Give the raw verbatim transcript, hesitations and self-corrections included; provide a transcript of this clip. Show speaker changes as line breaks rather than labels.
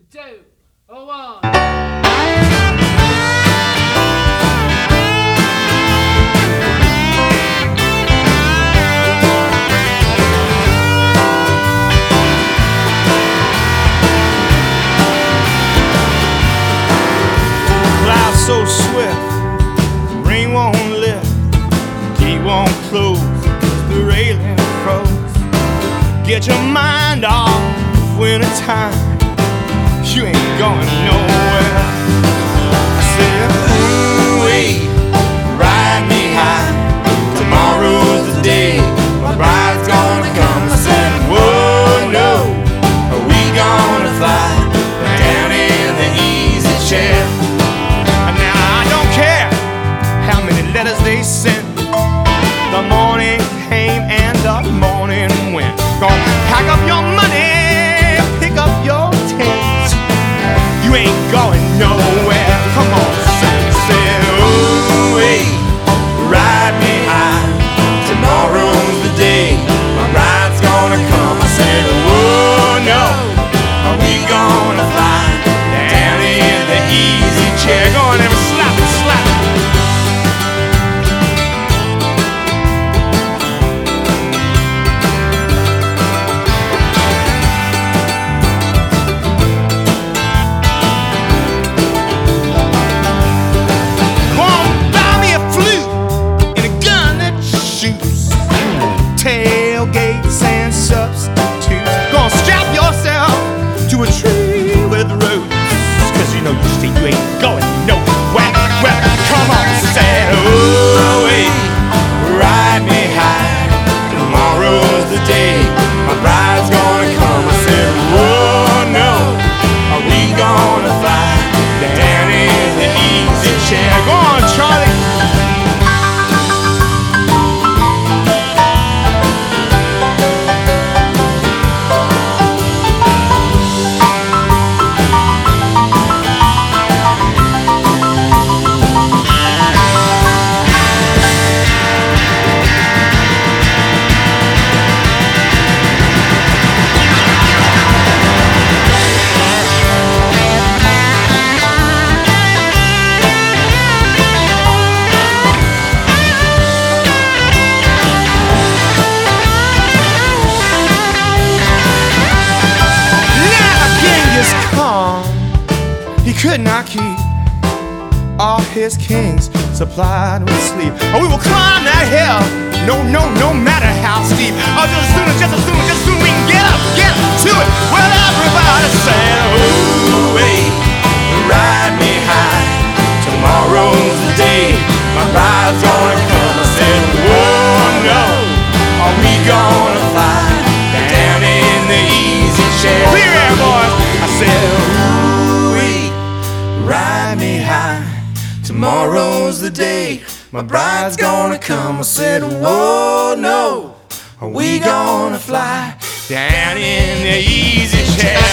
two, oh, one.
So swift, rain won't lift, gate won't close, the railing froze. Get your mind off winter time, you ain't going nowhere. I said, ooh, wait, ride me high, tomorrow's the day, my bride's gonna come. I said, whoa, no, are we gonna fly down in the easy chair? Letters they sent, the morning came and the morning went. Gonna pack up your money, pick up your tent. You ain't going nowhere. Come on, say, say, ooh, wait, ride me high. Tomorrow's the day, my bride's gonna come. I said, oh no, are we gonna fly down in the easy chair? Go on, every slap, slap. Tailgates and substitutes. Gonna strap yourself to a tree with roots, cause you know you see you ain't going nowhere. Well, come on, say, oh, wait, ride me high. Tomorrow's the day, my bride's gonna come. I said, oh no, are we gonna fly down in the easy chair? Go on, Charlie. He could not keep all his kings supplied with sleep. Oh, we will climb that hill, no, no, no matter how steep. Oh, just as soon as, just as soon as, just as soon as we can get up, get to it. Well, everybody said, ooh, wait, ride me high. Tomorrow's the day, my bride's gonna come. I said, whoa, no, are we gonna fly down in the easy chair? Clear air, boys. I said, ooh, wait, ride me high. Tomorrow's the day, my bride's gonna come. I said, whoa, no, are we gonna fly down in the easy chair?